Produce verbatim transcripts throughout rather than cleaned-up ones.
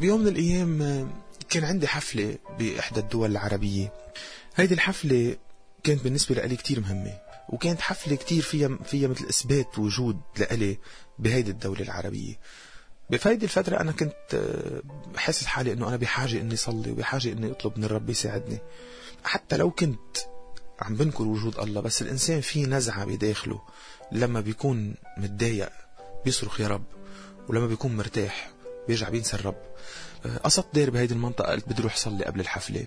بيوم من الأيام كان عندي حفلة بإحدى الدول العربية. هيدي الحفلة كانت بالنسبة لي كتير مهمة، وكانت حفلة كتير فيها فيها مثل إثبات وجود لإلي بهيدي الدولة العربية. بفايدة الفترة أنا كنت حاسس حالي إنه أنا بحاجة إني صلي وبحاجة إني أطلب من الرب يساعدني. حتى لو كنت عم بنكر وجود الله، بس الإنسان فيه نزعة بداخله لما بيكون متضايق بيصرخ يا رب، ولما بيكون مرتاح بيرجع بينسى الرب. قصدت دير بهيدي المنطقة، قلت بدي روح صلي قبل الحفلة،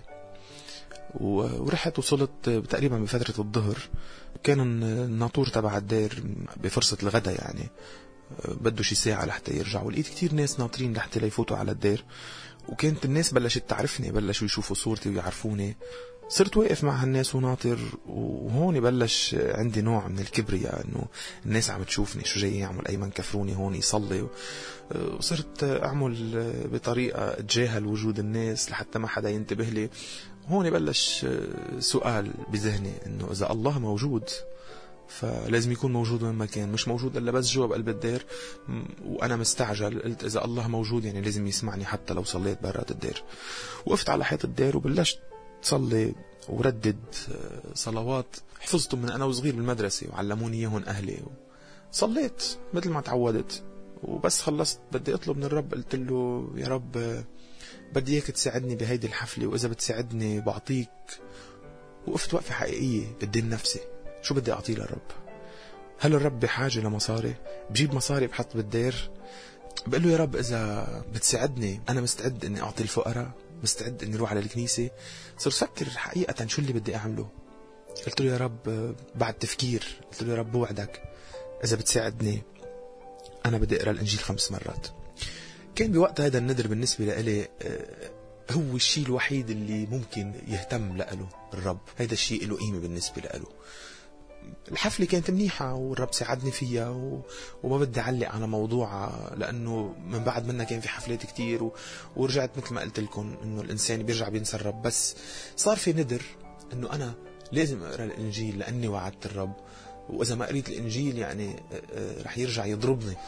ورحت وصلت تقريبا بفترة الظهر. كان الناطور تبع الدير بفرصة الغداء، يعني بده شي ساعة لحتى يرجع، ولقيت كتير ناس ناطرين لحتى ليفوتوا على الدير. وكانت الناس بلشت تعرفني، بلشوا يشوفوا صورتي ويعرفوني. صرت واقف مع هالناس وناطر، وهون بلش عندي نوع من الكبرياء، انه الناس عم تشوفني شو جاي يعمل، ايمن كفروني هون يصلي. وصرت اعمل بطريقة اتجاهل وجود الناس لحتى ما حدا ينتبه لي. هون بلش سؤال بذهني، انه اذا الله موجود فلازم يكون موجود وين ما كان، مش موجود الا بس جوا بقلب الدير. وانا مستعجل، قلت اذا الله موجود يعني لازم يسمعني حتى لو صليت برات الدير. وقفت على حيط الدير وبلشت صلي وردد صلوات حفظتهم من انا وصغير بالمدرسة وعلموني اياهم اهلي. صليت مثل ما تعودت، وبس خلصت بدي اطلب من الرب. قلت له يا رب بدي اياك تساعدني بهيدي الحفلة، واذا بتساعدني بعطيك. وقفت وقفة حقيقية قدام نفسي، شو بدي اعطيه للرب؟ هل الرب بحاجة لمصاري؟ بجيب مصاري بحط بالدير؟ بقول له يا رب اذا بتساعدني انا مستعد اني اعطي الفقراء، مستعد اني اروح على الكنيسة. صرت فكر حقيقة شو اللي بدي اعمله. قلت له يا رب بعد تفكير، قلت له يا رب بوعدك اذا بتساعدني انا بدي اقرا الانجيل خمس مرات. كان بوقت هذا الندر بالنسبة لإلي هو الشيء الوحيد اللي ممكن يهتم لأله الرب. هذا الشيء له قيمة بالنسبة لأله. الحفلة كانت منيحة والرب ساعدني فيها، و... وما بدي أعلق على موضوعها، لأنه من بعد منها كان في حفلات كتير، و... ورجعت مثل ما قلت لكم إنه الإنسان بيرجع بينسى الرب. بس صار في ندر إنه أنا لازم أقرأ الإنجيل لأني وعدت الرب، وإذا ما قريت الإنجيل يعني رح يرجع يضربني.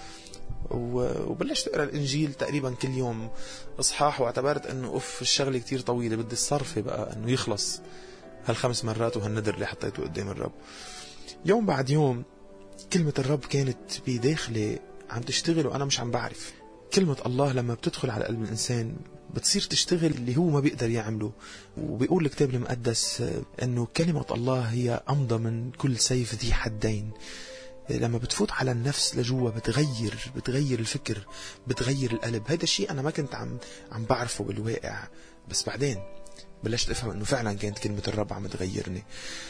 وبلشت أقرأ الإنجيل تقريبا كل يوم إصحاح، واعتبرت أنه أوف الشغلة كتير طويلة، بدي الصرف بقى أنه يخلص هالخمس مرات وهالندر اللي حطيته قدام الرب. يوم بعد يوم كلمة الرب كانت بداخلي عم تشتغل وأنا مش عم بعرف. كلمة الله لما بتدخل على قلب الإنسان بتصير تشتغل اللي هو ما بيقدر يعمله. وبيقول الكتاب المقدس أنه كلمة الله هي أمضى من كل سيف ذي حدين. لما بتفوت على النفس لجوا بتغير بتغير الفكر، بتغير القلب. هذا الشيء أنا ما كنت عم عم بعرفه بالواقع، بس بعدين بلشت أفهم أنه فعلا كانت كلمة الرب عم تغيرني.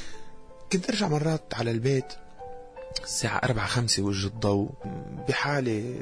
كنت أرجع مرات على البيت الساعة أربعة خمسة وجه الضوء بحالة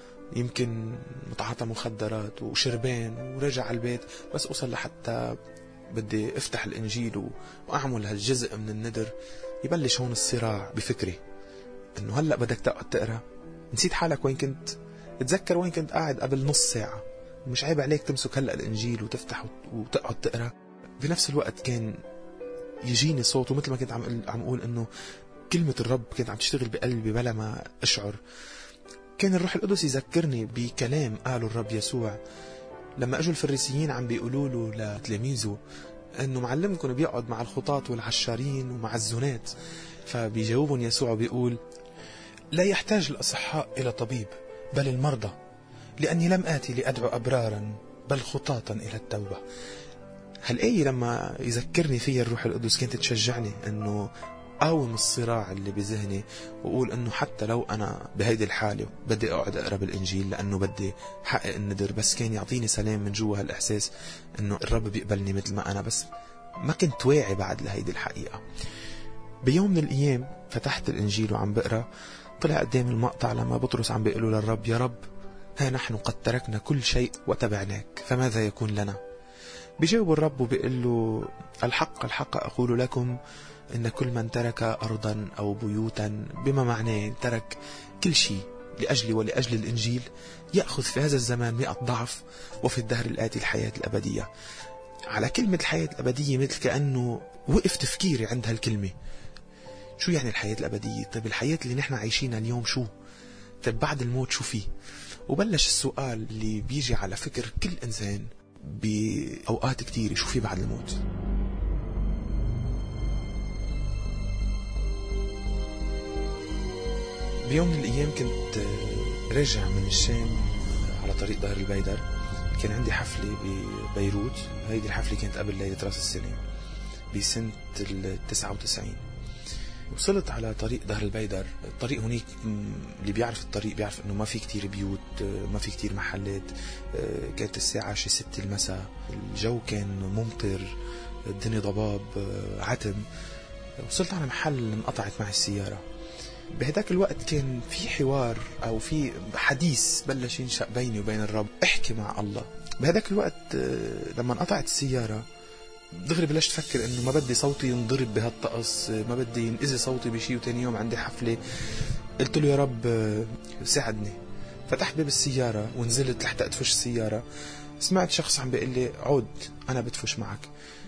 يمكن متعاطى مخدرات وشربان، ورجع على البيت بس أوصل لحتى بدي أفتح الإنجيل وأعمل هالجزء من الندر. يبلش هون الصراع بفكري انه هلأ بدك تقعد تقرأ، نسيت حالك وين كنت. اتذكر وين كنت قاعد قبل نص ساعة. مش عيب عليك تمسك هلأ الانجيل وتفتح وتقعد تقرأ. بنفس الوقت كان يجيني صوت، ومثل ما كنت عم عم اقول انه كلمة الرب كانت عم تشتغل بقلبي بلا ما اشعر. كان الروح القدس يذكرني بكلام قاله الرب يسوع لما اجوا الفريسيين عم بيقولوا له لتلاميذه انه معلمكم بيقعد مع الخطاة والعشارين ومع الزنات. فبيجاوبهم يسوع بيقول لا يحتاج الأصحاء إلى طبيب بل المرضى، لأني لم آتي لأدعو أبرارا بل خطاة إلى التوبة. هالآية لما يذكرني فيها الروح القدس كانت تشجعني أنه أقاوم الصراع اللي بذهني، وأقول أنه حتى لو أنا بهيدي الحالة بدي أقعد أقرأ بالإنجيل لأنه بدي حقق الندر. بس كان يعطيني سلام من جوا هالإحساس أنه الرب بيقبلني مثل ما أنا، بس ما كنت واعي بعد لهيدي الحقيقة. بيوم من الأيام فتحت الإنجيل وعم بقرأ، طلع قدام المقطع لما بطرس عم بيقولوا للرب يا رب ها نحن قد تركنا كل شيء وتبعناك فماذا يكون لنا؟ بيجاوب الرب وبيقول له الحق الحق أقول لكم إن كل من ترك أرضا أو بيوتا، بما معناه ترك كل شيء لأجلي ولأجل الإنجيل، يأخذ في هذا الزمان مئة ضعف وفي الدهر الآتي الحياة الأبدية. على كلمة الحياة الأبدية مثل كأنه وقف تفكيري عند هالكلمة. شو يعني الحياة الأبدية؟ طيب الحياة اللي نحن عايشينها اليوم شو؟ طيب بعد الموت شو فيه؟ وبلش السؤال اللي بيجي على فكر كل إنسان بأوقات كتير، شو في بعد الموت؟ بيوم من الأيام كنت راجع من الشام على طريق دار البيدر. كان عندي حفلة ببيروت. هيدي الحفلة كانت قبل ليلة راس السنة بسنة التسعة وتسعين. وصلت على طريق دار البيدر. الطريق هناك اللي بيعرف الطريق بيعرف انه ما في كتير بيوت، ما في كتير محلات. كانت الساعة شي ستة المساء، الجو كان ممطر، الدنيا ضباب عتم. وصلت على محل انقطعت معي السيارة. بهداك الوقت كان في حوار او في حديث بلش ينشأ بيني وبين الرب، احكي مع الله. بهداك الوقت لما انقطعت السيارة دغري بلشت فكر انه ما بدي صوتي ينضرب بهالطقس، ما بدي ينأذي صوتي بشي، وتاني يوم عندي حفلة. قلت له يا رب ساعدني. فتحت باب السيارة ونزلت لحتى ادفش السيارة. سمعت شخص عم بيقول لي عود انا بدفش معك.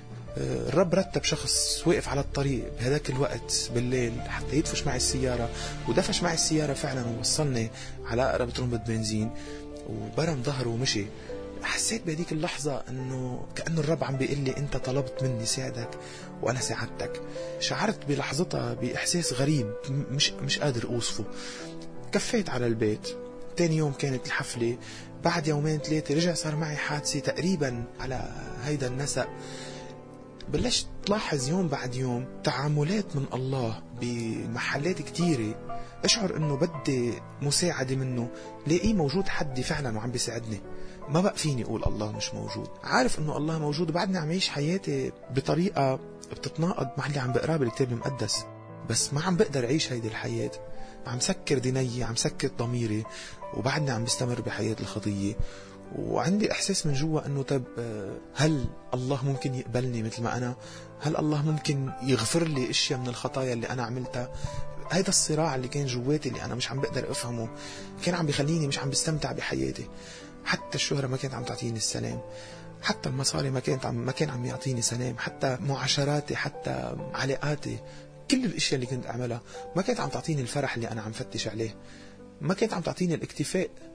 الرب رتب شخص وقف على الطريق بهذاك الوقت بالليل حتى يدفش معي السيارة، ودفش معي السيارة فعلا ووصلني على أقرب ترمبة بنزين وبرم ظهره ومشي. حسيت بهذيك اللحظة أنه كأنه الرب عم بيقول لي أنت طلبت مني ساعدك وأنا ساعدتك. شعرت بلحظتها بإحساس غريب مش مش قادر أوصفه. كفيت على البيت. تاني يوم كانت الحفلة. بعد يومين ثلاثة رجع صار معي حادثة تقريبا على هيدا النسق. بلشت تلاحظ يوم بعد يوم تعاملات من الله بمحلات كتيرة. اشعر انه بدي مساعدة منه، لاقيه موجود حدي فعلا وعم بيساعدني. ما بقى فيني اقول الله مش موجود. عارف انه الله موجود وبعدني عم يعيش حياتي بطريقة بتتناقض مع اللي عم بقراه بالكتاب المقدس، بس ما عم بقدر اعيش هيدي الحياة. عم سكر ديني، عم سكر ضميري، وبعدني عم بستمر بحياة الخطية. وعندي احساس من جوا انه طب هل الله ممكن يقبلني مثل ما انا؟ هل الله ممكن يغفر لي اشياء من الخطايا اللي انا عملتها؟ هيدا الصراع اللي كان جواتي اللي انا مش عم بقدر افهمه كان عم بيخليني مش عم بستمتع بحياتي. حتى الشهرة ما كانت عم تعطيني السلام، حتى المصاري ما كانت عم ما كان عم يعطيني سلام، حتى معاشراتي، حتى علاقاتي، كل الاشياء اللي كنت اعملها ما كانت عم تعطيني الفرح اللي انا عم فتش عليه. ما كانت عم تعطيني الاكتفاء